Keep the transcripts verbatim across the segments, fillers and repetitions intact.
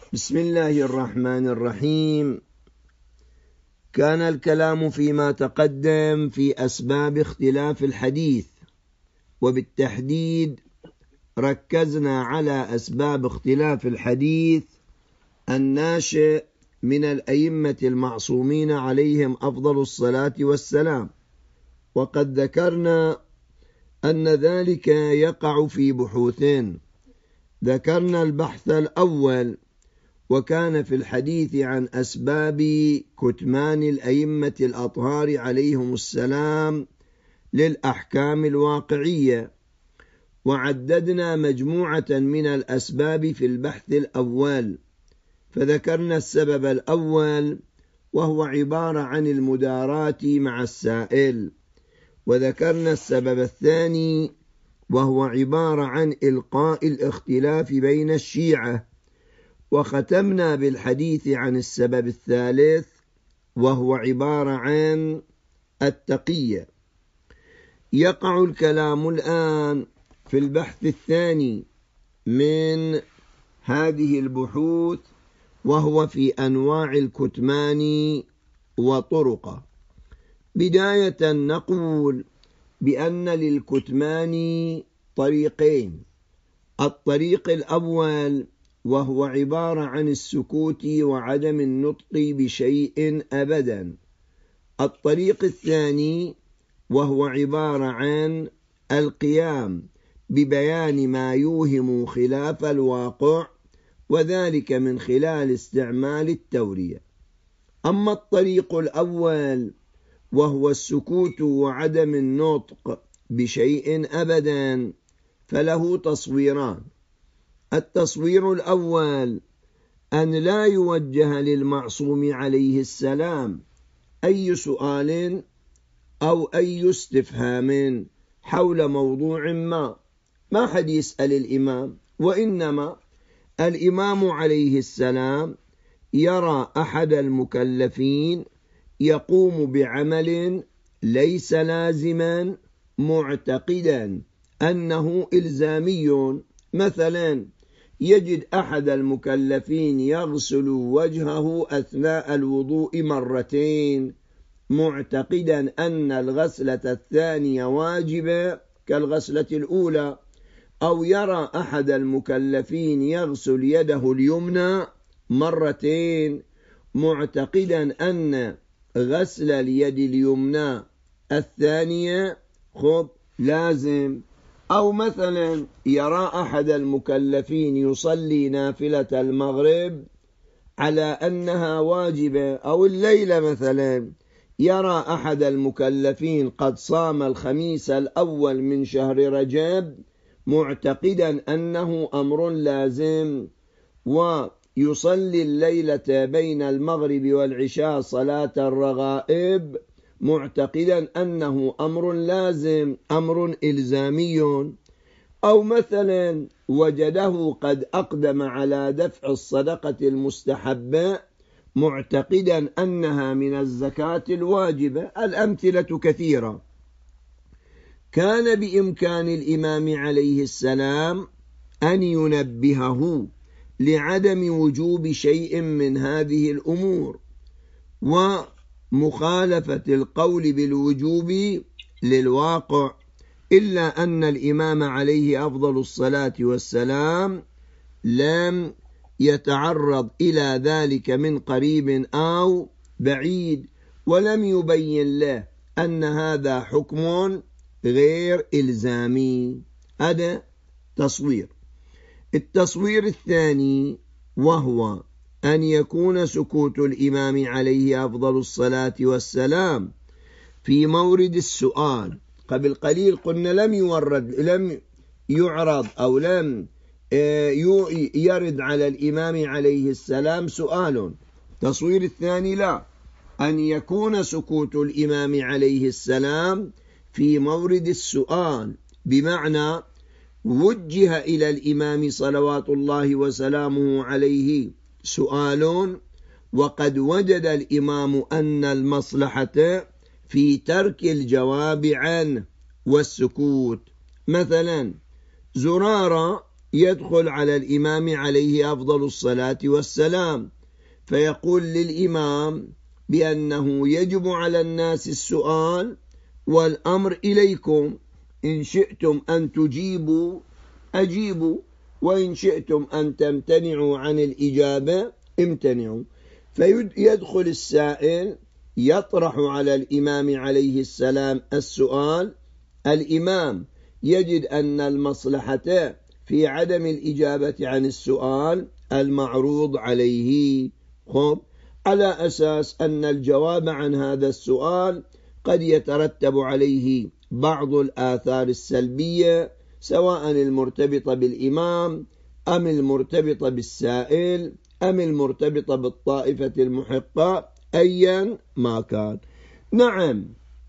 بسم الله الرحمن الرحيم. كان الكلام فيما تقدم في أسباب اختلاف الحديث، وبالتحديد ركزنا على أسباب اختلاف الحديث الناشئ من الأئمة المعصومين عليهم أفضل الصلاة والسلام، وقد ذكرنا أن ذلك يقع في بحوثين. ذكرنا البحث الأول، وكان في الحديث عن أسباب كتمان الأئمة الأطهار عليهم السلام للأحكام الواقعية، وعددنا مجموعة من الأسباب في البحث الأول. فذكرنا السبب الأول وهو عبارة عن المداراة مع السائل، وذكرنا السبب الثاني وهو عبارة عن إلقاء الاختلاف بين الشيعة، وختمنا بالحديث عن السبب الثالث وهو عبارة عن التقية. يقع الكلام الآن في البحث الثاني من هذه البحوث، وهو في أنواع الكتمان وطرقه. بداية نقول بأن للكتمان طريقين. الطريق الأول وهو عبارة عن السكوت وعدم النطق بشيء أبدا. الطريق الثاني وهو عبارة عن القيام ببيان ما يوهم خلاف الواقع، وذلك من خلال استعمال التورية. أما الطريق الأول وهو السكوت وعدم النطق بشيء أبدا، فله تصويران. التصوير الأول أن لا يوجه للمعصوم عليه السلام أي سؤال أو أي استفهام حول موضوع ما، ما حد يسأل الإمام، وإنما الإمام عليه السلام يرى أحد المكلفين يقوم بعمل ليس لازما معتقدا أنه إلزامي. مثلا يجد أحد المكلفين يغسل وجهه أثناء الوضوء مرتين معتقدا أن الغسلة الثانية واجبة كالغسلة الأولى، أو يرى أحد المكلفين يغسل يده اليمنى مرتين معتقدا أن غسل اليد اليمنى الثانية خب لازم. أو مثلا يرى أحد المكلفين يصلي نافلة المغرب على أنها واجبة، أو الليلة مثلا يرى أحد المكلفين قد صام الخميس الأول من شهر رجب معتقدا أنه أمر لازم، ويصلي الليلة بين المغرب والعشاء صلاة الرغائب معتقدا أنه أمر لازم، أمر إلزامي. أو مثلا وجده قد أقدم على دفع الصدقة المستحبة معتقدا أنها من الزكاة الواجبة. الأمثلة كثيرة. كان بإمكان الإمام عليه السلام أن ينبهه لعدم وجوب شيء من هذه الأمور ومخالفة القول بالوجوب للواقع، إلا أن الإمام عليه أفضل الصلاة والسلام لم يتعرض إلى ذلك من قريب أو بعيد، ولم يبين له أن هذا حكم غير إلزامي. هذا تصوير. التصوير الثاني وهو أن يكون سكوت الإمام عليه أفضل الصلاة والسلام في مورد السؤال. قبل قليل قلنا لم يورد لم يعرض أو لم يرد على الإمام عليه السلام سؤال. تصوير الثاني لا، أن يكون سكوت الإمام عليه السلام في مورد السؤال، بمعنى وجه إلى الإمام صلوات الله وسلامه عليه سؤال، وقد وجد الإمام أن المصلحة في ترك الجواب عنه والسكوت. مثلا زرارة يدخل على الإمام عليه أفضل الصلاة والسلام فيقول للإمام بأنه يجب على الناس السؤال والأمر إليكم، إن شئتم أن تجيبوا أجيبوا، وإن شئتم أن تمتنعوا عن الإجابة امتنعوا. فيدخل السائل يطرح على الإمام عليه السلام السؤال، الإمام يجد أن المصلحة في عدم الإجابة عن السؤال المعروض عليه، خب على أساس أن الجواب عن هذا السؤال قد يترتب عليه بعض الآثار السلبية، سواء المرتبطة بالإمام أم المرتبطة بالسائل أم المرتبطة بالطائفة المحقة، أيا ما كان. نعم،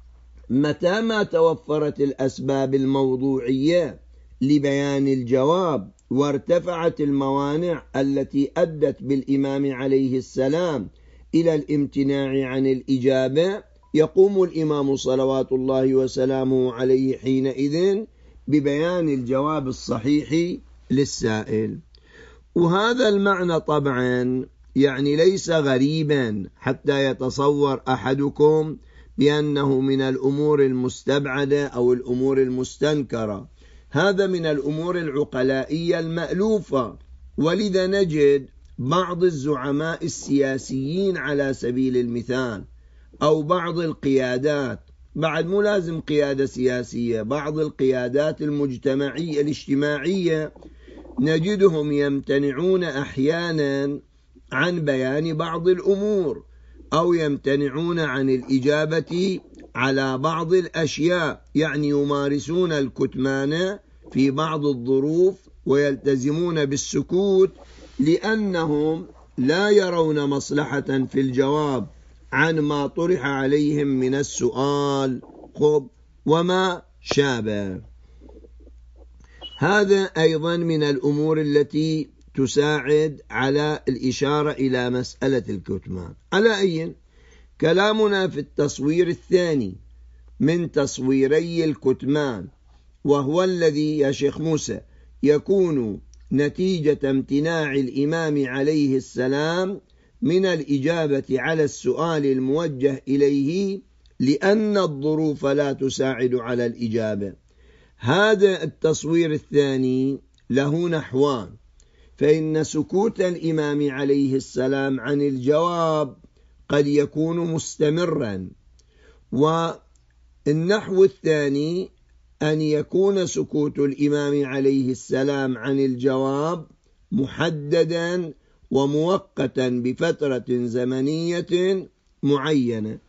متى ما توفرت الأسباب الموضوعية لبيان الجواب وارتفعت الموانع التي أدت بالإمام عليه السلام إلى الامتناع عن الإجابة، يقوم الإمام صلوات الله وسلامه عليه حينئذ ببيان الجواب الصحيح للسائل. وهذا المعنى طبعا يعني ليس غريبا حتى يتصور أحدكم بأنه من الأمور المستبعدة أو الأمور المستنكرة، هذا من الأمور العقلائية المألوفة. ولذا نجد بعض الزعماء السياسيين على سبيل المثال أو بعض القيادات، بعد مو لازم قيادة سياسية، بعض القيادات المجتمعية الاجتماعية نجدهم يمتنعون أحيانا عن بيان بعض الأمور أو يمتنعون عن الإجابة على بعض الأشياء، يعني يمارسون الكتمان في بعض الظروف ويلتزمون بالسكوت لأنهم لا يرون مصلحة في الجواب عن ما طرح عليهم من السؤال خب وما شابه. هذا أيضا من الأمور التي تساعد على الإشارة إلى مسألة الكتمان. على أي كلامنا في التصوير الثاني من تصويري الكتمان، وهو الذي يا شيخ موسى يكون نتيجة امتناع الإمام عليه السلام من الإجابة على السؤال الموجه إليه لأن الظروف لا تساعد على الإجابة. هذا التصوير الثاني له نحوان، فإن سكوت الإمام عليه السلام عن الجواب قد يكون مستمرا، والنحو الثاني أن يكون سكوت الإمام عليه السلام عن الجواب محددا ومؤقتا بفترة زمنية معينة.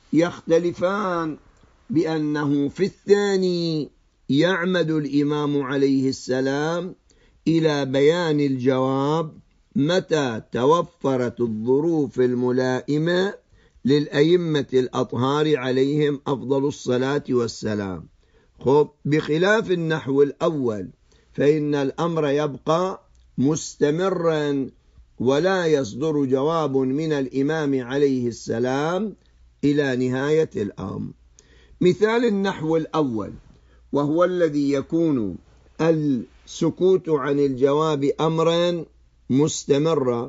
يختلفان بأنه في الثاني يعمد الإمام عليه السلام إلى بيان الجواب متى توفرت الظروف الملائمة للأئمة الأطهار عليهم أفضل الصلاة والسلام، خب بخلاف النحو الأول فإن الأمر يبقى مستمرا ولا يصدر جواب من الإمام عليه السلام إلى نهاية الأمر. مثال النحو الأول وهو الذي يكون السكوت عن الجواب أمرا مستمرا،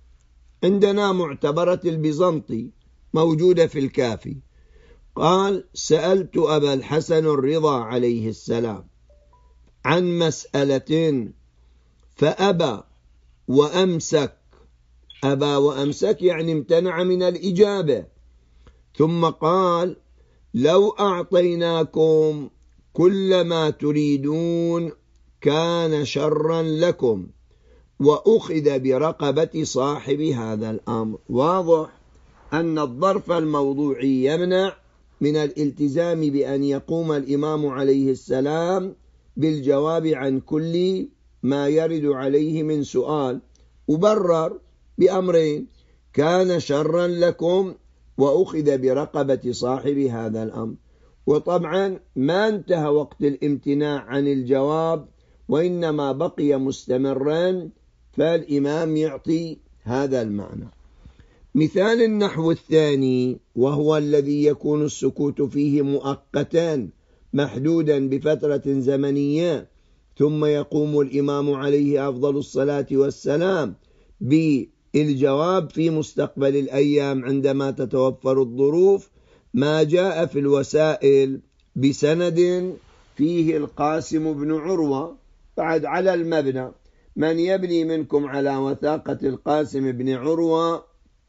عندنا معتبرة البيزنطي موجودة في الكافي، قال: سألت أبا الحسن الرضا عليه السلام عن مسألة فأبى وأمسك. أبى وأمسك يعني امتنع من الإجابة، ثم قال: لو أعطيناكم كل ما تريدون كان شرا لكم، وأخذ برقبة صاحب هذا الأمر. واضح أن الظرف الموضوعي يمنع من الالتزام بأن يقوم الإمام عليه السلام بالجواب عن كل ما يرد عليه من سؤال، وبرر بأمرين: كان شرا لكم وأخذ برقبة صاحب هذا الأمر. وطبعا ما انتهى وقت الامتناع عن الجواب وإنما بقي مستمرا، فالإمام يعطي هذا المعنى. مثال النحو الثاني وهو الذي يكون السكوت فيه مؤقتا محدودا بفترة زمنية، ثم يقوم الإمام عليه أفضل الصلاة والسلام بالجواب في مستقبل الأيام عندما تتوفر الظروف، ما جاء في الوسائل بسند فيه القاسم بن عروة بعد على المبنى: من يبني منكم على وثاقة القاسم بن عروة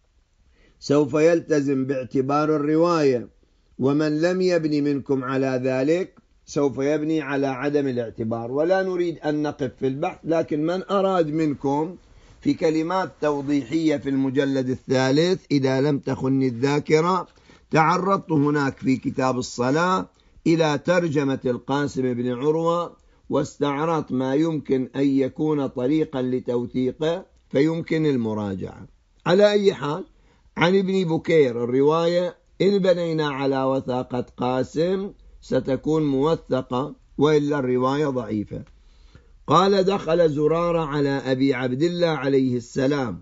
سوف يلتزم باعتبار الرواية، ومن لم يبني منكم على ذلك سوف يبني على عدم الاعتبار. ولا نريد أن نقف في البحث، لكن من أراد منكم في كلمات توضيحية في المجلد الثالث إذا لم تخن الذاكرة، تعرضت هناك في كتاب الصلاة إلى ترجمة القاسم بن عروة واستعرضت ما يمكن أن يكون طريقا لتوثيقه، فيمكن المراجعة. على أي حال، عن ابن بكير الرواية: إن بنينا على وثاقة قاسم ستكون موثقة، وإلا الرواية ضعيفة. قال: دخل زرارة على أبي عبد الله عليه السلام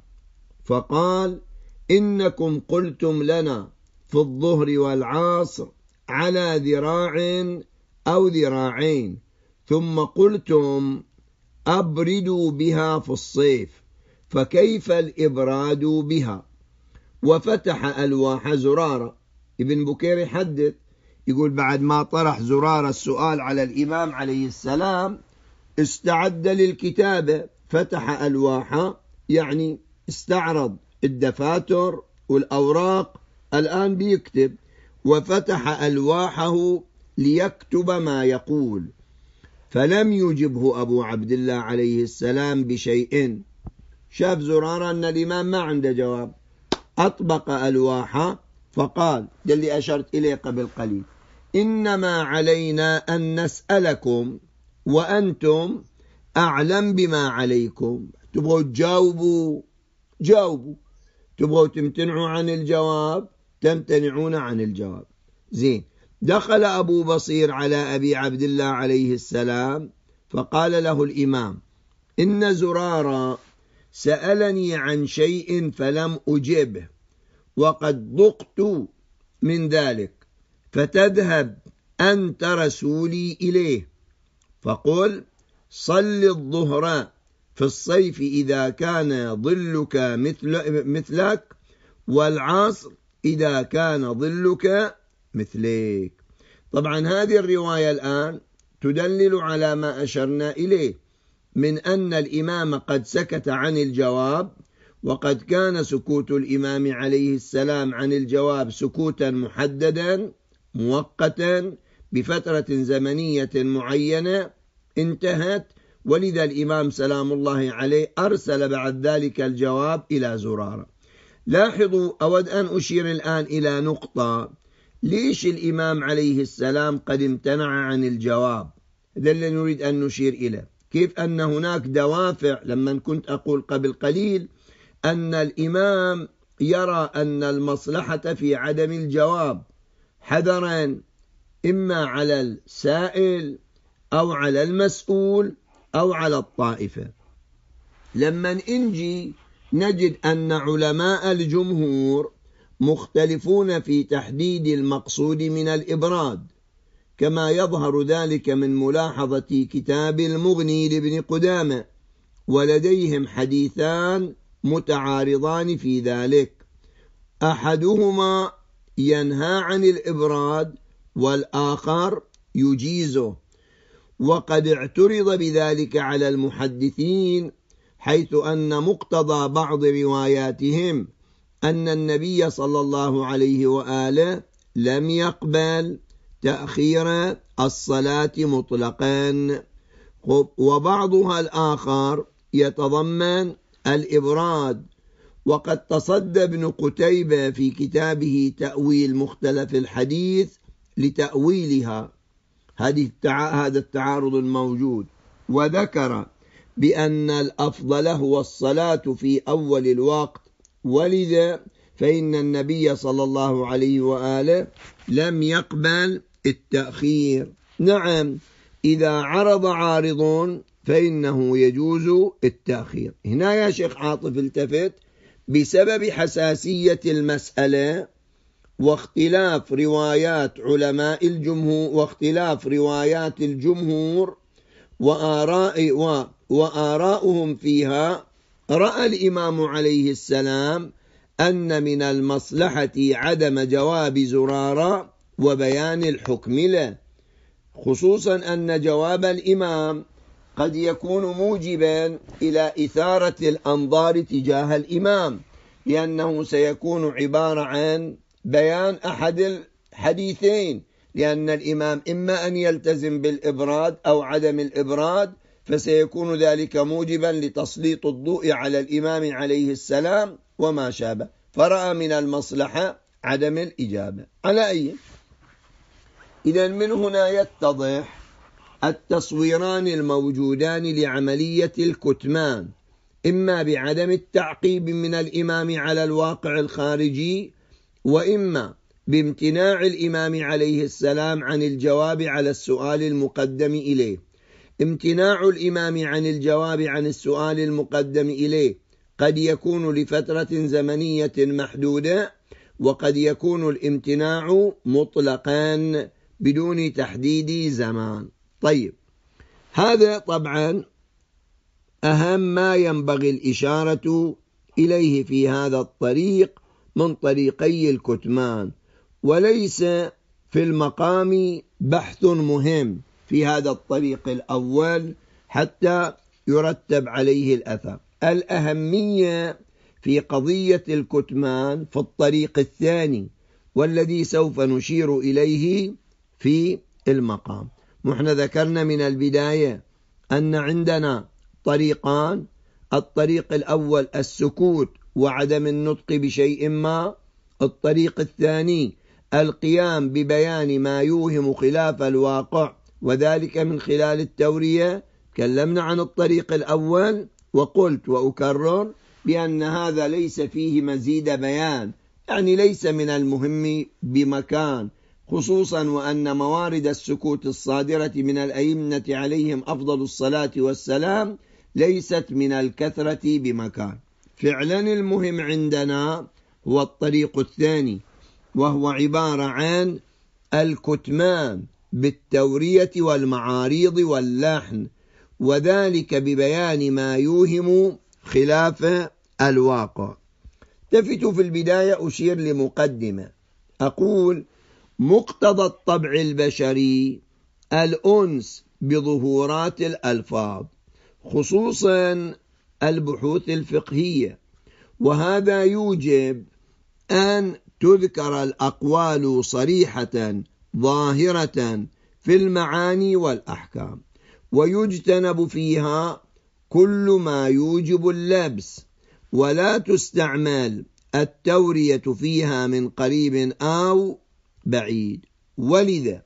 فقال: إنكم قلتم لنا في الظهر والعصر على ذراع أو ذراعين، ثم قلتم أبردوا بها في الصيف، فكيف الإبراد بها؟ وفتح ألواح زرارة. ابن بكير يحدث يقول: بعد ما طرح زرارة السؤال على الإمام عليه السلام استعد للكتابة، فتح ألواحه يعني استعرض الدفاتر والأوراق، الآن بيكتب، وفتح ألواحه ليكتب ما يقول. فلم يجبه أبو عبد الله عليه السلام بشيء. شاف زرارة أن الإمام ما عنده جواب، أطبق ألواحه فقال: ده اللي أشرت إليه قبل قليل: إنما علينا أن نسألكم وأنتم أعلم بما عليكم. تبغوا تجاوبوا جاوبوا، تبغوا تمتنعوا عن الجواب تمتنعون عن الجواب. زين. دخل أبو بصير على أبي عبد الله عليه السلام فقال له الإمام: إن زرارا سألني عن شيء فلم أجبه، وقد ضقت من ذلك، فتذهب أنت رسولي إليه، فقل: صل الظهر في الصيف إذا كان ظلك مثل مثلك، والعصر إذا كان ظلك مثلك. طبعا هذه الرواية الآن تدلل على ما أشرنا إليه من أن الإمام قد سكت عن الجواب، وقد كان سكوت الإمام عليه السلام عن الجواب سكوتا محددا مؤقتا بفترة زمنية معينة انتهت، ولذا الإمام سلام الله عليه أرسل بعد ذلك الجواب إلى زرارة. لاحظوا، أود أن أشير الآن إلى نقطة: ليش الإمام عليه السلام قد امتنع عن الجواب؟ هذا اللي نريد أن نشير إليه. كيف أن هناك دوافع، لما كنت أقول قبل قليل أن الإمام يرى أن المصلحة في عدم الجواب حذرا إما على السائل أو على المسؤول أو على الطائفة. لما نجي نجد أن علماء الجمهور مختلفون في تحديد المقصود من الإبراد، كما يظهر ذلك من ملاحظة كتاب المغني لابن قدامة، ولديهم حديثان متعارضان في ذلك، أحدهما ينهى عن الإبراد والآخر يجيزه. وقد اعترض بذلك على المحدثين، حيث أن مقتضى بعض رواياتهم أن النبي صلى الله عليه وآله لم يقبل تأخير الصلاة مطلقا، وبعضها الآخر يتضمن الإبراد. وقد تصدى ابن قتيبة في كتابه تأويل مختلف الحديث لتأويلها هذا التعارض الموجود، وذكر بأن الأفضل هو الصلاة في أول الوقت، ولذا فإن النبي صلى الله عليه وآله لم يقبل التأخير. نعم، إذا عرض عارض فإنه يجوز التأخير. هنا يا شيخ عاطف التفت: بسبب حساسية المسألة واختلاف روايات علماء الجمهور واختلاف روايات الجمهور وآراء وآراؤهم فيها، رأى الإمام عليه السلام أن من المصلحة عدم جواب زرارة وبيان الحكم له، خصوصا أن جواب الإمام قد يكون موجبا إلى إثارة الأنظار تجاه الإمام، لأنه سيكون عبارة عن بيان أحد الحديثين، لأن الإمام إما أن يلتزم بالإبراد أو عدم الإبراد، فسيكون ذلك موجبا لتسليط الضوء على الإمام عليه السلام وما شابه، فرأى من المصلحة عدم الإجابة. على أي إذن من هنا يتضح التصويران الموجودان لعملية الكتمان، إما بعدم التعقيب من الإمام على الواقع الخارجي، وإما بامتناع الإمام عليه السلام عن الجواب على السؤال المقدم إليه. امتناع الإمام عن الجواب عن السؤال المقدم إليه قد يكون لفترة زمنية محدودة، وقد يكون الامتناع مطلقا بدون تحديد زمان. طيب، هذا طبعا أهم ما ينبغي الإشارة إليه في هذا الطريق من طريقي الكتمان، وليس في المقام بحث مهم في هذا الطريق الأول حتى يرتب عليه الأثر. الأهمية في قضية الكتمان في الطريق الثاني، والذي سوف نشير إليه في المقام. نحن ذكرنا من البداية أن عندنا طريقان: الطريق الأول السكوت وعدم النطق بشيء ما، الطريق الثاني القيام ببيان ما يوهم خلاف الواقع، وذلك من خلال التورية. تكلمنا عن الطريق الأول وقلت وأكرر بأن هذا ليس فيه مزيد بيان، يعني ليس من المهم بمكان، خصوصا وأن موارد السكوت الصادرة من الأئمة عليهم أفضل الصلاة والسلام ليست من الكثرة بمكان. فعلا المهم عندنا هو الطريق الثاني، وهو عبارة عن الكتمان بالتورية والمعاريض واللحن، وذلك ببيان ما يوهم خلاف الواقع. تفت في البداية أشير لمقدمة، أقول: مقتضى الطبع البشري الأنس بظهورات الألفاظ، خصوصا البحوث الفقهية، وهذا يوجب أن تذكر الأقوال صريحة ظاهرة في المعاني والأحكام، ويجتنب فيها كل ما يوجب اللبس، ولا تستعمل التورية فيها من قريب أو بعيد. ولذا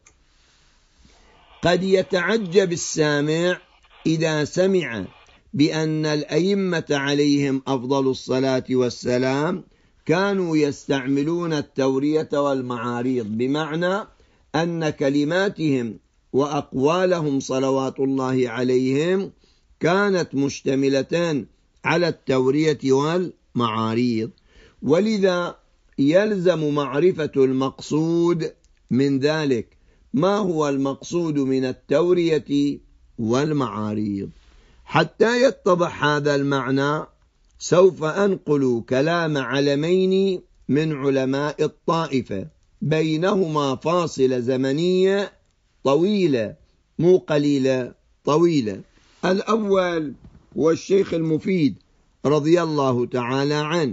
قد يتعجب السامع إذا سمع بأن الأئمة عليهم أفضل الصلاة والسلام كانوا يستعملون التورية والمعاريض، بمعنى أن كلماتهم وأقوالهم صلوات الله عليهم كانت مشتملة على التورية والمعاريض. ولذا يلزم معرفة المقصود من ذلك. ما هو المقصود من التورية والمعاريض؟ حتى يتضح هذا المعنى سوف أنقل كلام علمين من علماء الطائفة بينهما فاصلة زمنية طويلة، مو قليلة، طويلة. الأول هو الشيخ المفيد رضي الله تعالى عنه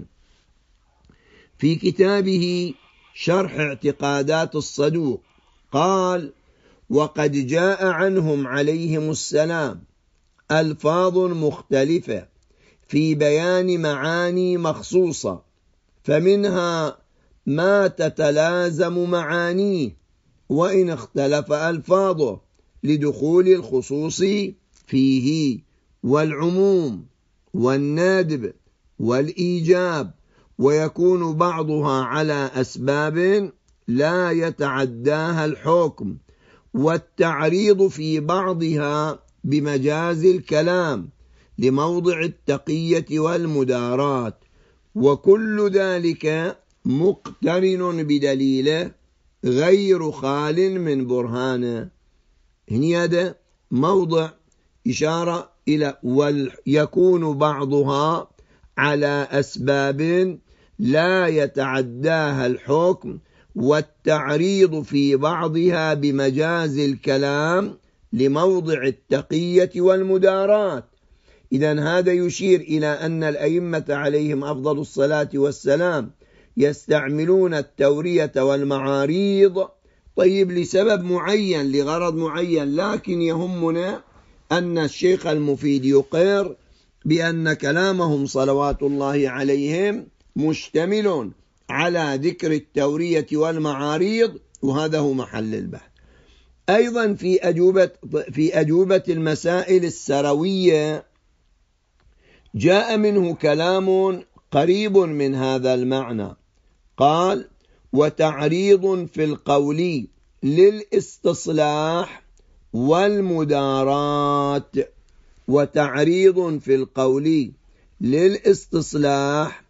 في كتابه شرح اعتقادات الصدوق، قال: وقد جاء عنهم عليهم السلام ألفاظ مختلفة في بيان معاني مخصوصة، فمنها ما تتلازم معانيه وإن اختلف ألفاظه لدخول الخصوص فيه، والعموم والندب والإيجاب، ويكون بعضها على أسباب لا يتعداها الحكم، والتعريض في بعضها بمجاز الكلام لموضع التقية والمدارات، وكل ذلك مقترن بدليله غير خال من برهانه. هنا هذا موضع إشارة إلى ويكون بعضها على أسباب لا يتعداها الحكم، والتعريض في بعضها بمجاز الكلام لموضع التقية والمدارات. إذن هذا يشير إلى أن الأئمة عليهم أفضل الصلاة والسلام يستعملون التورية والمعاريض طيب لسبب معين لغرض معين، لكن يهمنا أن الشيخ المفيد يقر بأن كلامهم صلوات الله عليهم مشتمل على ذكر التورية والمعاريض، وهذا هو محل البحث. أيضا في أجوبة, في أجوبة المسائل السروية جاء منه كلام قريب من هذا المعنى. قال: وتعريض في القول للاستصلاح والمدارات. وتعريض في القول للاستصلاح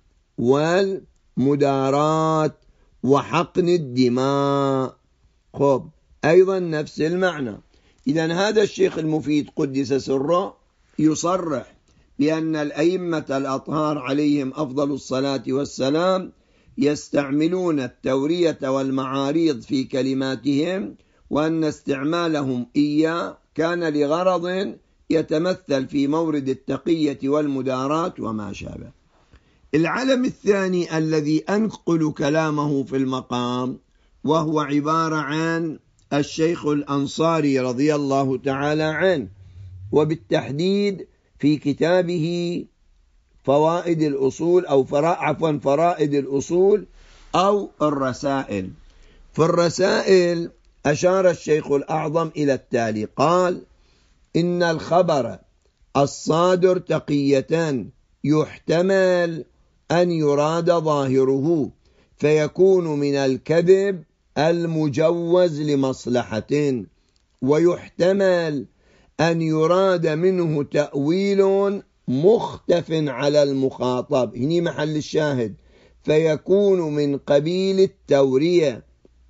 والمدارات وحقن الدماء. خب أيضا نفس المعنى. إذن هذا الشيخ المفيد قدس سره يصرح بأن الأئمة الأطهار عليهم أفضل الصلاة والسلام يستعملون التورية والمعاريض في كلماتهم، وأن استعمالهم إياه كان لغرض يتمثل في مورد التقية والمدارات وما شابه. العلم الثاني الذي أنقل كلامه في المقام وهو عبارة عن الشيخ الأنصاري رضي الله تعالى عنه، وبالتحديد في كتابه فوائد الأصول أو عفوا فرائد الأصول أو الرسائل. في الرسائل أشار الشيخ الأعظم إلى التالي: قال: إن الخبر الصادر تقية يحتمل أن يراد ظاهره فيكون من الكذب المجوز لمصلحة، ويحتمل أن يراد منه تأويل مختف على المخاطب، هنا محل الشاهد، فيكون من قبيل التورية،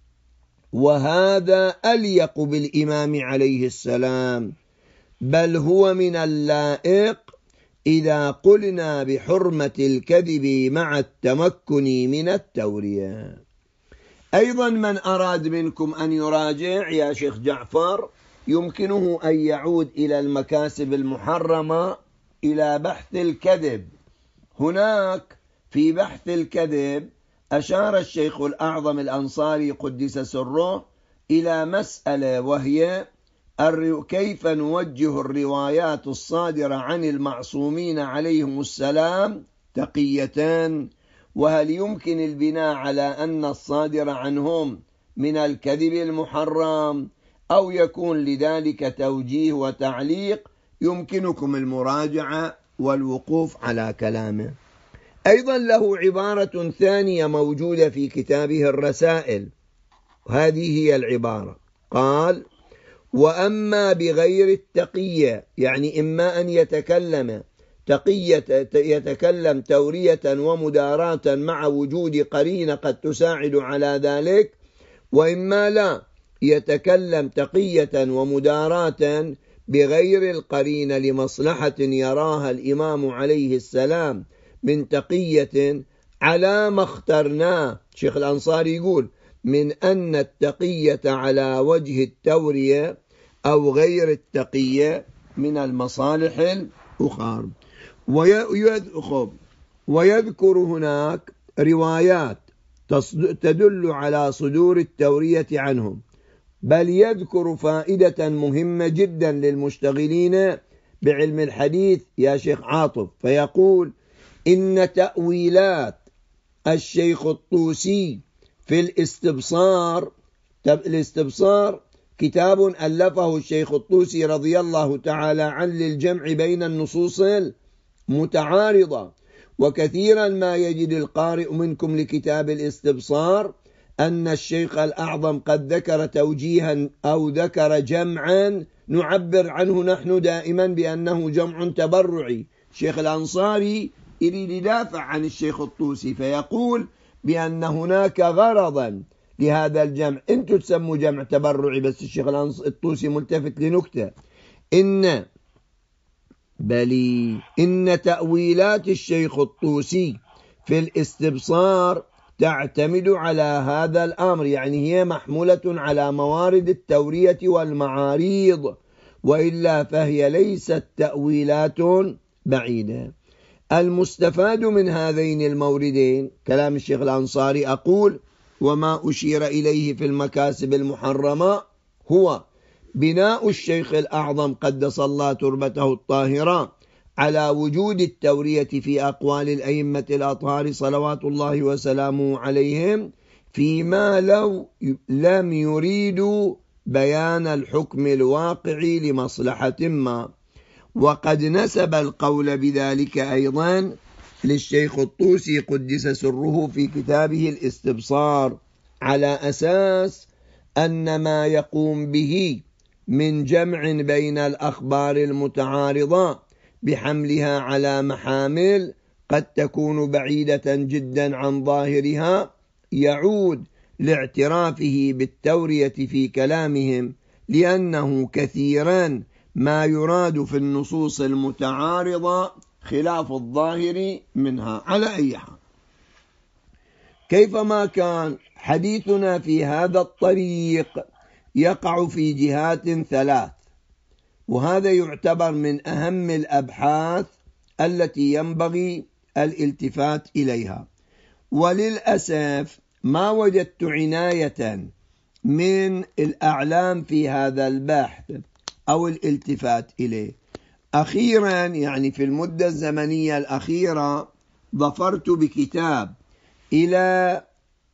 وهذا أليق بالإمام عليه السلام، بل هو من اللائق إذا قلنا بحرمة الكذب مع التمكن من التورية. أيضا من أراد منكم أن يراجع يا شيخ جعفر يمكنه أن يعود إلى المكاسب المحرمة إلى بحث الكذب. هناك في بحث الكذب أشار الشيخ الأعظم الأنصاري قدس سره إلى مسألة، وهي كيف نوجه الروايات الصادرة عن المعصومين عليهم السلام تقية، وهل يمكن البناء على أن الصادر عنهم من الكذب المحرم، أو يكون لذلك توجيه وتعليق؟ يمكنكم المراجعة والوقوف على كلامه. أيضا له عبارة ثانية موجودة في كتابه الرسائل، هذه هي العبارة. قال: وأما بغير التقية، يعني إما أن يتكلم تقية يتكلم تورية ومداراة مع وجود قرينة قد تساعد على ذلك، وإما لا يتكلم تقية ومداراة بغير القرينة لمصلحة يراها الإمام عليه السلام من تقية، على ما اخترناه. شيخ الأنصاري يقول: من أن التقية على وجه التورية أو غير التقية من المصالح الأخرى. ويذكر هناك روايات تدل على صدور التورية عنهم، بل يذكر فائدة مهمة جدا للمشتغلين بعلم الحديث يا شيخ عاطف، فيقول: إن تأويلات الشيخ الطوسي في الاستبصار، الاستبصار كتاب ألفه الشيخ الطوسي رضي الله تعالى عنه للجمع بين النصوص المتعارضة، وكثيرا ما يجد القارئ منكم لكتاب الاستبصار أن الشيخ الأعظم قد ذكر توجيها أو ذكر جمعا نعبر عنه نحن دائما بأنه جمع تبرعي. الشيخ الأنصاري يريد يدافع عن الشيخ الطوسي، فيقول بأن هناك غرضا لهذا الجمع، أنتم تسموا جمع تبرعي، بس الشيخ الطوسي ملتفت لنكتة: إن بل إن تأويلات الشيخ الطوسي في الاستبصار تعتمد على هذا الأمر، يعني هي محمولة على موارد التورية والمعاريض، وإلا فهي ليست تأويلات بعيدة. المستفاد من هذين الموردين كلام الشيخ الأنصاري، أقول: وما أشير إليه في المكاسب المحرمة هو بناء الشيخ الأعظم قدس الله تربته الطاهرة على وجود التورية في أقوال الأئمة الأطهار صلوات الله وسلامه عليهم، فيما لو لم يريدوا بيان الحكم الواقعي لمصلحة ما. وقد نسب القول بذلك أيضا للشيخ الطوسي قدس سره في كتابه الاستبصار، على أساس أن ما يقوم به من جمع بين الأخبار المتعارضة بحملها على محامل قد تكون بعيدة جدا عن ظاهرها، يعود لاعترافه بالتورية في كلامهم، لأنه كثيرا ما يراد في النصوص المتعارضة خلاف الظاهر منها. على أي حال، كيفما كان، حديثنا في هذا الطريق يقع في جهات ثلاث، وهذا يعتبر من أهم الأبحاث التي ينبغي الالتفات إليها. وللأسف ما وجدت عناية من الأعلام في هذا البحث أو الالتفات إليه. أخيرا، يعني في المدة الزمنية الأخيرة، ظفرت بكتاب إلى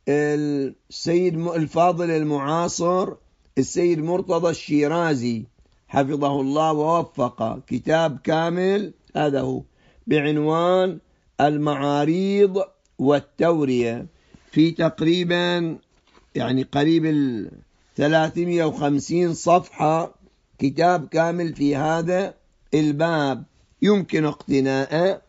السيد الفاضل المعاصر السيد مرتضى الشيرازي حفظه الله ووفقه، كتاب كامل هذا هو بعنوان المعاريض والتورية، في تقريبا يعني قريب ال ثلاثمئة وخمسين صفحة، كتاب كامل في هذا الباب يمكن اقتناءه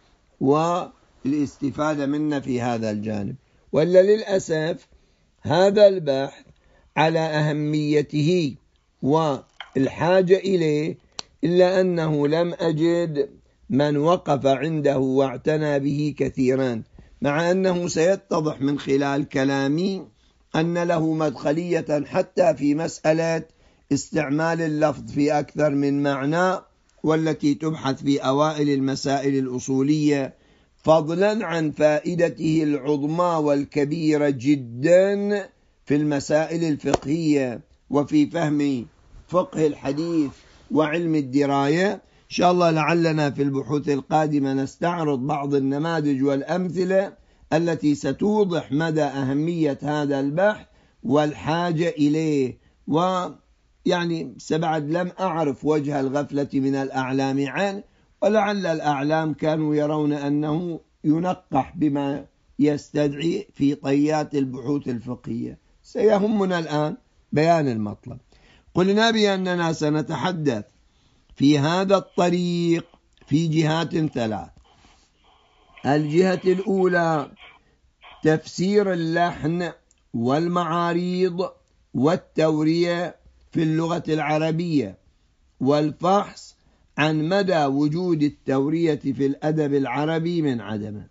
والاستفادة منه في هذا الجانب. ولا للأسف هذا البحث على أهميته والحاجة إليه، إلا أنه لم أجد من وقف عنده واعتنى به كثيرا، مع أنه سيتضح من خلال كلامي أن له مدخلية حتى في مسألة استعمال اللفظ في أكثر من معنى، والتي تبحث في أوائل المسائل الأصولية، فضلا عن فائدته العظمى والكبيرة جدا في المسائل الفقهية وفي فهم فقه الحديث وعلم الدراية. إن شاء الله لعلنا في البحوث القادمة نستعرض بعض النماذج والأمثلة التي ستوضح مدى أهمية هذا البحث والحاجة إليه. ويعني سبعد لم أعرف وجه الغفلة من الأعلام عنه، ولعل الأعلام كانوا يرون أنه ينقح بما يستدعي في طيات البحوث الفقهية. سيهمنا الآن بيان المطلب. قلنا بأننا سنتحدث في هذا الطريق في جهات ثلاث. الجهة الأولى تفسير اللحن والمعاريض والتورية في اللغة العربية، والفحص عن مدى وجود التورية في الأدب العربي من عدمه.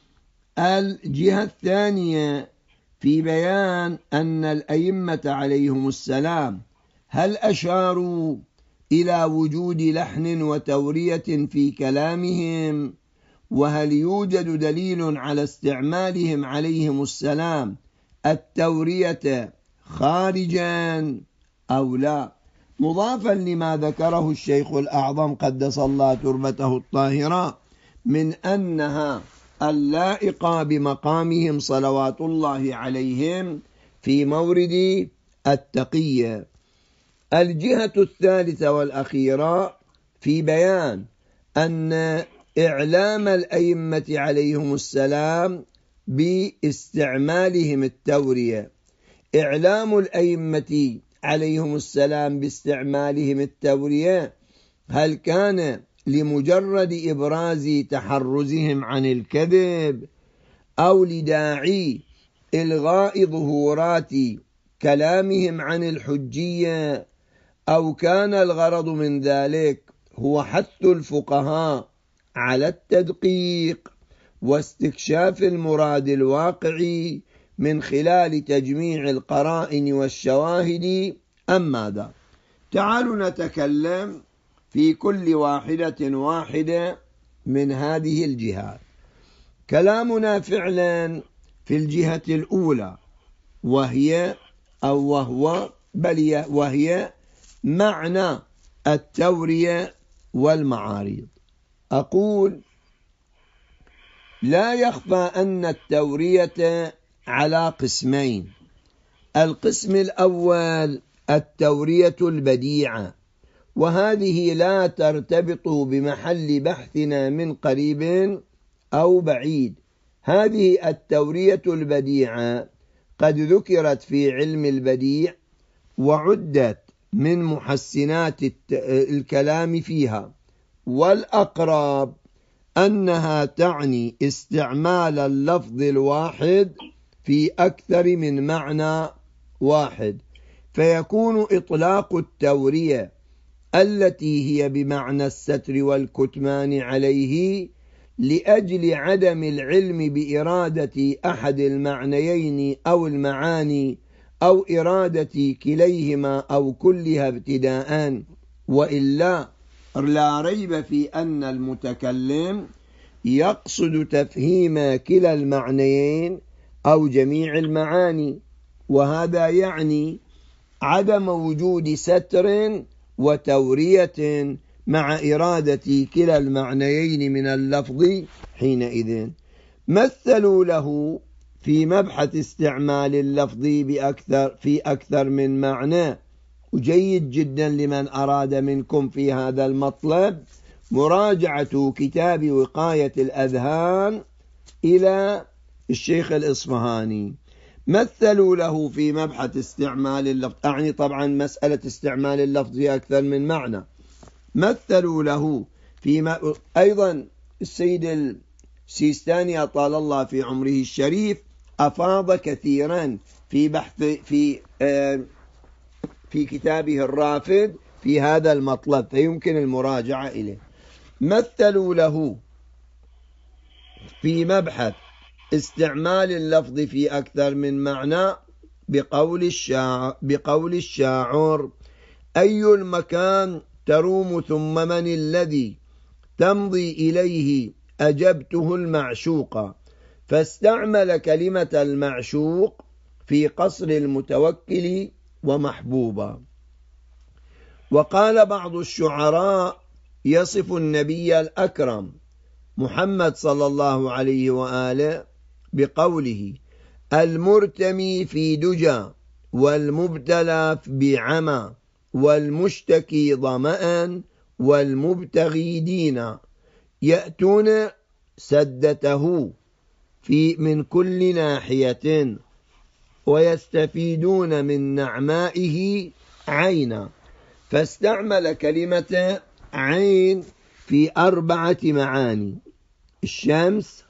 الجهة الثانية في بيان أن الأئمة عليهم السلام هل أشاروا إلى وجود لحن وتورية في كلامهم، وهل يوجد دليل على استعمالهم عليهم السلام التورية خارجا أو لا، مضافا لما ذكره الشيخ الأعظم قدس الله تربته الطاهرة من أنها اللائقة بمقامهم صلوات الله عليهم في مورد التقية. الجهة الثالثة والأخيرة في بيان أن إعلام الأئمة عليهم السلام باستعمالهم التورية، إعلام الأئمة عليهم السلام باستعمالهم التورية، هل كان لمجرد إبراز تحرزهم عن الكذب، أو لداعي إلغاء ظهورات كلامهم عن الحجية، أو كان الغرض من ذلك هو حث الفقهاء على التدقيق واستكشاف المراد الواقعي من خلال تجميع القرائن والشواهد. أم ماذا؟ تعالوا نتكلم في كل واحدة واحدة من هذه الجهات. كلامنا فعلا في الجهة الأولى وهي أو وهو بل وهي معنى التورية والمعاريض. أقول لا يخفى أن التورية على قسمين. القسم الأول التورية البديعة، وهذه لا ترتبط بمحل بحثنا من قريب أو بعيد. هذه التورية البديعة قد ذكرت في علم البديع وعدت من محسنات الكلام فيها، والأقرب أنها تعني استعمال اللفظ الواحد في أكثر من معنى واحد، فيكون إطلاق التورية التي هي بمعنى الستر والكتمان عليه لأجل عدم العلم بإرادة أحد المعنيين أو المعاني أو إرادة كليهما أو كلها ابتداءً، وإلا لا ريب في أن المتكلم يقصد تفهيم كلا المعنيين أو جميع المعاني، وهذا يعني عدم وجود ستر وتورية مع إرادة كلا المعنيين من اللفظ. حينئذ مثلوا له في مبحث استعمال اللفظ بأكثر في أكثر من معنى. وجيد جدا لمن أراد منكم في هذا المطلب مراجعة كتاب وقاية الأذهان إلى الشيخ الإصفهاني. مثلوا له في مبحث استعمال اللفظ، أعني طبعا مسألة استعمال اللفظ في أكثر من معنى. مثلوا له في م... أيضا السيد السيستاني أطال الله في عمره الشريف أفاض كثيرا في بحث في آه في كتابه الرافد في هذا المطلب، فيمكن المراجعة إليه. مثلوا له في مبحث استعمال اللفظ في أكثر من معنى بقول الشاعر, بقول الشاعر أي المكان تروم ثم من الذي تمضي إليه أجبته المعشوق، فاستعمل كلمة المعشوق في قصر المتوكل ومحبوبا. وقال بعض الشعراء يصف النبي الأكرم محمد صلى الله عليه وآله بقوله المرتمي في دجى والمبتلى بعمى والمشتكي ظمأ والمبتغي دينا يأتون سدته في من كل ناحية ويستفيدون من نعمائه عينا. فاستعمل كلمة عين في أربعة معاني: الشمس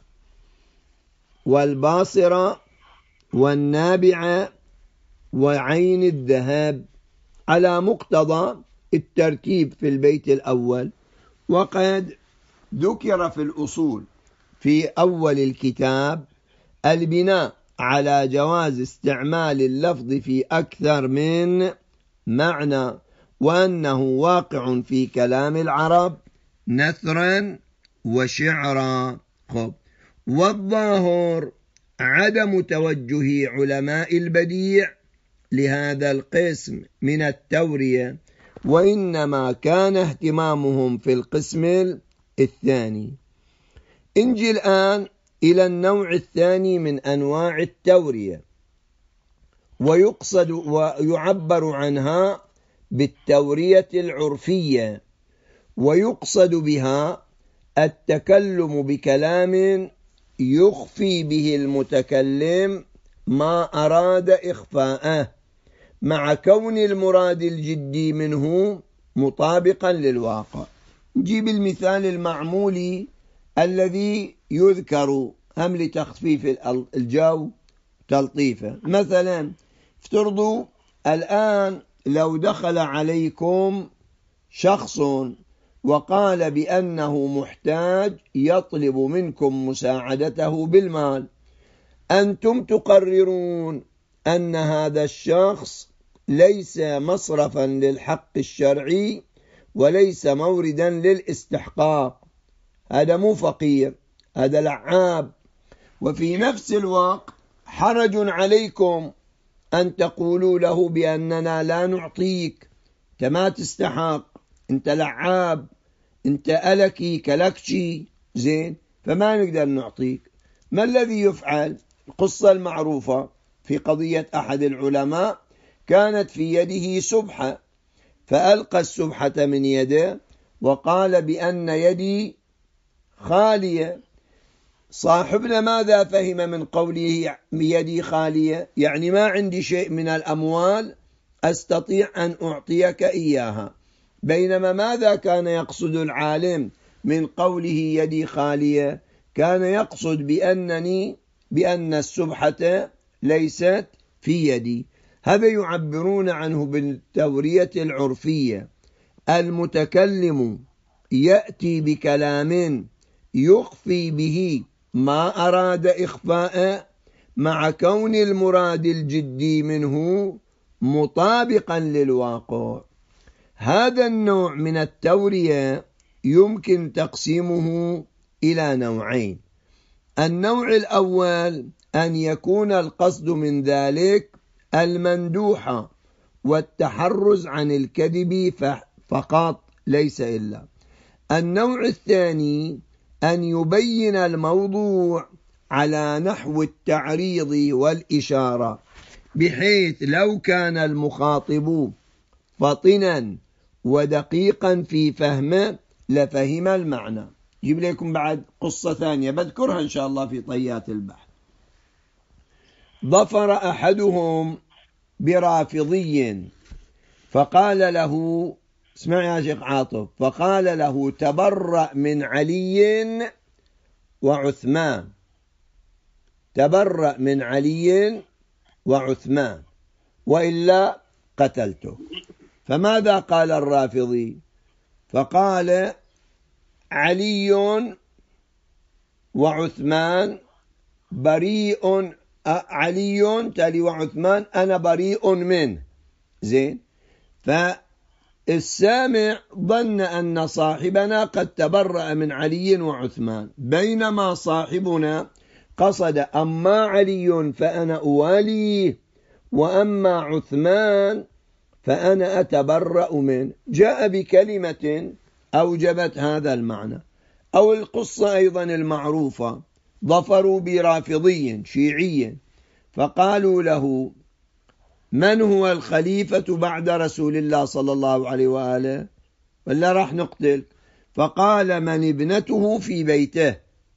والباصرة والنابعة وعين الذهب، على مقتضى الترتيب في البيت الأول. وقد ذكر في الأصول في أول الكتاب البناء على جواز استعمال اللفظ في أكثر من معنى، وأنه واقع في كلام العرب نثرا وشعرا. خب. والظاهر عدم توجه علماء البديع لهذا القسم من التورية، وإنما كان اهتمامهم في القسم الثاني. انجي الآن إلى النوع الثاني من أنواع التورية، ويقصد ويعبر عنها بالتورية العرفية، ويقصد بها التكلم بكلام يخفي به المتكلم ما أراد إخفاءه، مع كون المراد الجدي منه مطابقا للواقع. نجيب المثال المعمولي الذي يذكر هم لتخفيف الجو تلطيفه. مثلا افترضوا الآن لو دخل عليكم شخص وقال بأنه محتاج يطلب منكم مساعدته بالمال. أنتم تقررون أن هذا الشخص ليس مصرفا للحق الشرعي وليس موردا للاستحقاق، هذا مو فقير، هذا لعاب. وفي نفس الوقت حرج عليكم أن تقولوا له بأننا لا نعطيك، أنت ما تستحق، أنت لعاب، أنت ألكي كلكشي، زين، فما نقدر نعطيك. ما الذي يفعل؟ القصة المعروفة في قضية أحد العلماء، كانت في يده سبحة فألقى السبحة من يده وقال بأن يدي خالية. صاحبنا ماذا فهم من قوله يدي خالية؟ يعني ما عندي شيء من الأموال أستطيع أن أعطيك إياها. بينما ماذا كان يقصد العالم من قوله يدي خالية؟ كان يقصد بأنني بأن السبحة ليست في يدي. هذا يعبرون عنه بالتورية العرفية. المتكلم يأتي بكلام يخفي به ما أراد إخفاء مع كون المراد الجدي منه مطابقا للواقع. هذا النوع من التورية يمكن تقسيمه إلى نوعين. النوع الأول أن يكون القصد من ذلك المندوحة والتحرز عن الكذب فقط ليس إلا. النوع الثاني أن يبين الموضوع على نحو التعريض والإشارة، بحيث لو كان المخاطب فطنا ودقيقا في فهمه لفهم المعنى. جيب لكم بعد قصة ثانية بذكرها إن شاء الله في طيات البحث. ظفر أحدهم برافضي فقال له، اسمع يا شيخ عاطف، فقال له تبرأ من علي وعثمان، تبرأ من علي وعثمان وإلا قتلته. فماذا قال الرافضي؟ فقال علي وعثمان بريء، علي تالي وعثمان أنا بريء منه، زين. فالسامع ظن أن صاحبنا قد تبرأ من علي وعثمان، بينما صاحبنا قصد أما علي فأنا أواليه وأما عثمان فأنا أتبرأ منه. جاء بكلمة أوجبت هذا المعنى. أو القصة أيضا المعروفة، ظفروا برافضي شيعي فقالوا له من هو الخليفة بعد رسول الله صلى الله عليه وآله ولا راح نقتل؟ فقال من ابنته في بيته.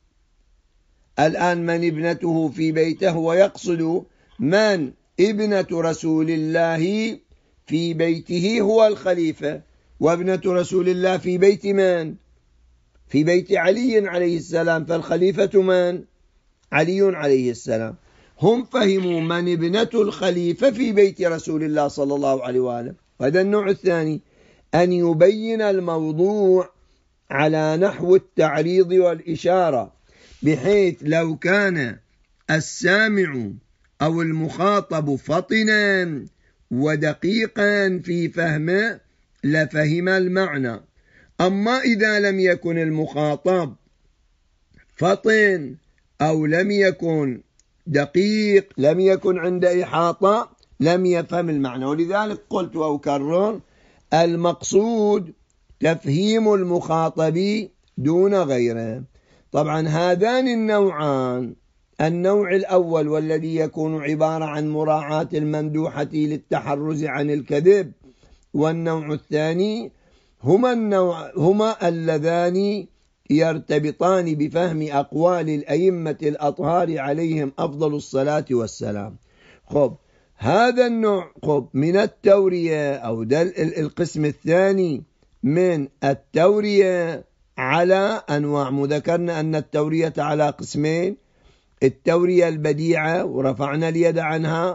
الآن من ابنته في بيته ويقصد من ابنة رسول الله في بيته هو الخليفة، وابنة رسول الله في بيت من؟ في بيت علي عليه السلام، فالخليفة من؟ علي عليه السلام. هم فهموا من ابنة الخليفة في بيت رسول الله صلى الله عليه وآله. هذا النوع الثاني، أن يبين الموضوع على نحو التعريض والإشارة، بحيث لو كان السامع أو المخاطب فطنا ودقيقا في فهمه لفهم المعنى. أما إذا لم يكن المخاطب فطن أو لم يكن دقيق، لم يكن عند إحاطة، لم يفهم المعنى. ولذلك قلت وأكرر المقصود تفهيم المخاطب دون غيره. طبعا هذان النوعان، النوع الأول والذي يكون عبارة عن مراعاة المندوحة للتحرز عن الكذب، والنوع الثاني هما, النوع هما اللذان يرتبطان بفهم أقوال الأئمة الأطهار عليهم أفضل الصلاة والسلام. خب هذا النوع خب من التورية أو دل القسم الثاني من التورية على أنواع. مذكرنا أن التورية على قسمين: التورية البديعة ورفعنا اليد عنها،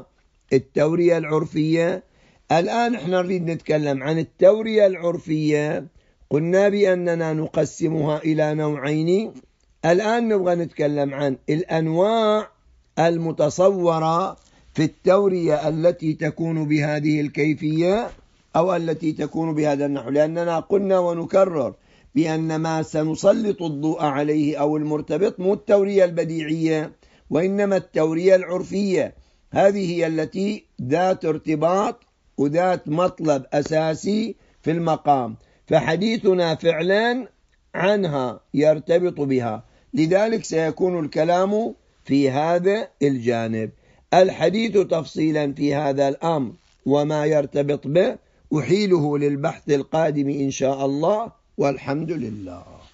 التورية العرفية. الآن احنا نريد نتكلم عن التورية العرفية. قلنا بأننا نقسمها إلى نوعين. الآن نبغى نتكلم عن الأنواع المتصورة في التورية التي تكون بهذه الكيفية أو التي تكون بهذا النحو، لأننا قلنا ونكرر بأن ما سنسلط الضوء عليه أو المرتبط مو التورية البديعية وإنما التورية العرفية، هذه هي التي ذات ارتباط وذات مطلب أساسي في المقام، فحديثنا فعلا عنها يرتبط بها، لذلك سيكون الكلام في هذا الجانب. الحديث تفصيلا في هذا الأمر وما يرتبط به أحيله للبحث القادم إن شاء الله، والحمد لله.